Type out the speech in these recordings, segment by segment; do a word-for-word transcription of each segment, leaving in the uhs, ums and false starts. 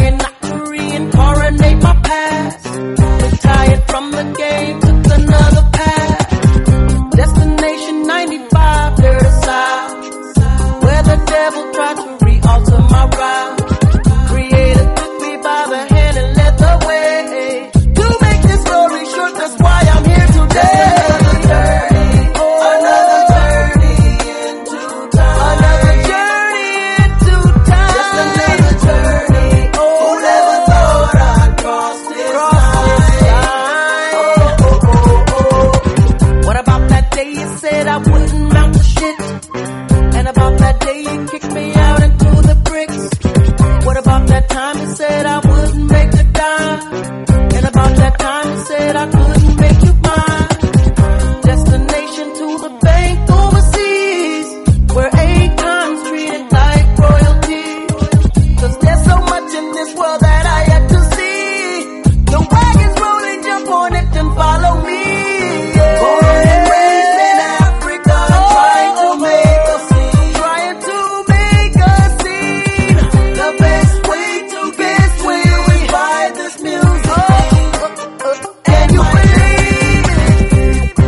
trying not to reincarnate my past. Retired from the game, took another path. Destination ninety-five, dirt aside, where the devil tried to re-alter my route. Creator took me by the hand and led the way. To make this story short, that's why I'm here today. Another journey, another journey into time. Another journey into time. Just another journey. Who never thought I'd cross this line? Oh, oh, oh, oh. What about that day you said I wouldn't mount the shit? And about that day you kicked me out into the bricks? What about that time you said I wouldn't make the dime? And about that time you said I couldn't make you mine? Destination to the bank overseas, where Akon's treated like royalty. Cause there's so much in this world that I yet to see. The wagon's rolling, jump on it and follow me. Yeah. Born and raised in Africa, trying to make a scene. Trying to make a scene. The best way to best way is by this music. Can you believe it?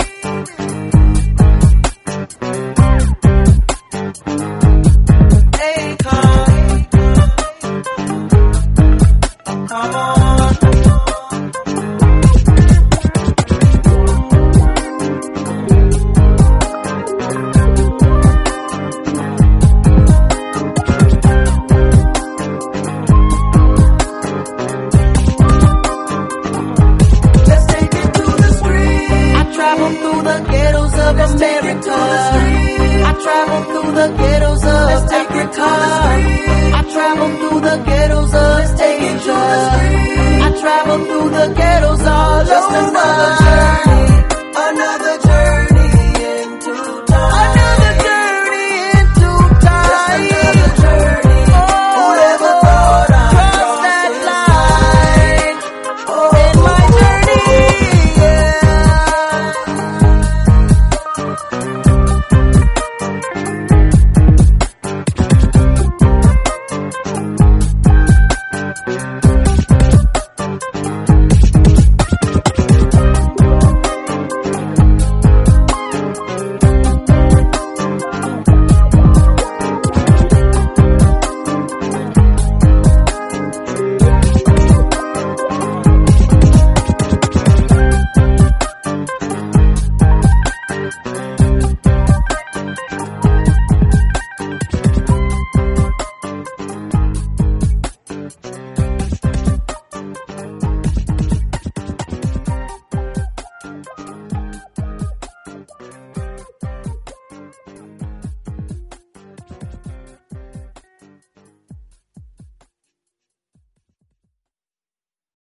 Akon, come on. Let's take it to the street. I travel through the ghettos of America. I travel through the ghettos of Africa. I travel through the ghettos of Asia. I travel through the ghettos all over.